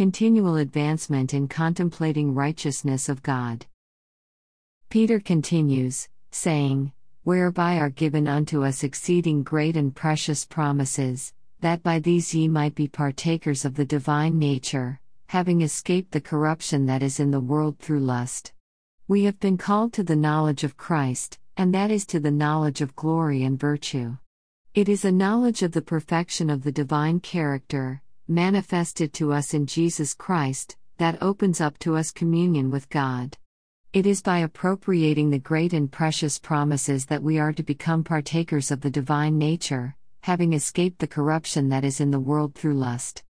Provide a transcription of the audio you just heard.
continual advancement in contemplating righteousness of God. Peter continues, saying, "Whereby are given unto us exceeding great and precious promises, that by these ye might be partakers of the divine nature, having escaped the corruption that is in the world through lust. We have been called to the knowledge of Christ, and that is to the knowledge of glory and virtue. It is a knowledge of the perfection of the divine character, manifested to us in Jesus Christ, that opens up to us communion with God. It is by appropriating the great and precious promises that we are to become partakers of the divine nature, having escaped the corruption that is in the world through lust."